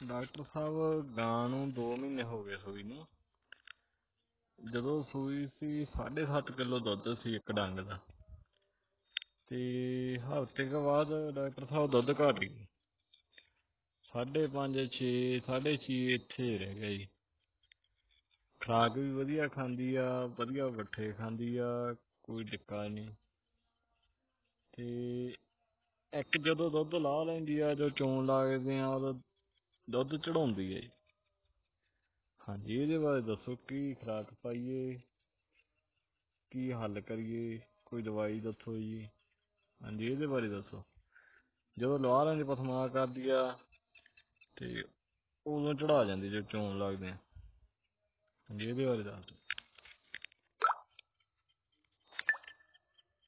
Doctor ਸਾਹਿਬ ਗਾਂ ਨੂੰ 2 ਮਹੀਨੇ ਹੋ ਗਏ ਸੂਈ ਨੂੰ। ਜਦੋਂ ਸੂਈ ਸੀ 7.5 ਕਿਲੋ ਦੁੱਧ ਸੀ ਇੱਕ ਡੰਗ ਦਾ, ਤੇ ਹਫ਼ਤੇ ਕੁ ਬਾਅਦ ਡਾਕਟਰ ਸਾਹਿਬ ਦੁੱਧ ਘੱਟ ਗਈ, 5.5 6 6.5 ਇੱਥੇ ਰਹਿ ਗਿਆ ਜੀ। ਖੁਰਾਕ ਵੀ ਵਧੀਆ ਖਾਂਦੀ ਆ, ਵਧੀਆ ਵੱਠੇ ਖਾਂਦੀ ਆ, ਕੋਈ ਟਿੱਕਾ ਨਹੀਂ। ਤੇ ਇੱਕ ਜਦੋਂ ਦੁੱਧ ਲਾਹ ਲੈਂਦੀ ਆ, ਜੋ ਚੋਣ ਲੱਗਦੇ ਆ ਉਦੋਂ ਦੁੱਧ ਚੜਾਉਂਦੀ ਹੈ ਜੀ। ਹਾਂਜੀ, ਇਹਦੇ ਬਾਰੇ ਦੱਸੋ ਕੀ ਖੁਰਾਕ ਪਾਈਏ, ਕੀ ਹੱਲ ਕਰੀਏ, ਕੋਈ ਦਵਾਈ ਦੱਸੋ ਜੀ। ਹਾਂਜੀ, ਇਹਦੇ ਬਾਰੇ ਦੱਸੋ। ਜਦੋਂ ਲਵਾ ਲੈਂਦੀ ਪਥਮਾ ਕਰਦੀ ਆ ਤੇ ਉਦੋਂ ਚੜਾ ਜਾਂਦੀ ਜਦੋਂ ਚੋਣ ਲੱਗਦੇ ਆ। ਹਾਂਜੀ, ਇਹਦੇ ਬਾਰੇ ਦੱਸ ਦਿਓ।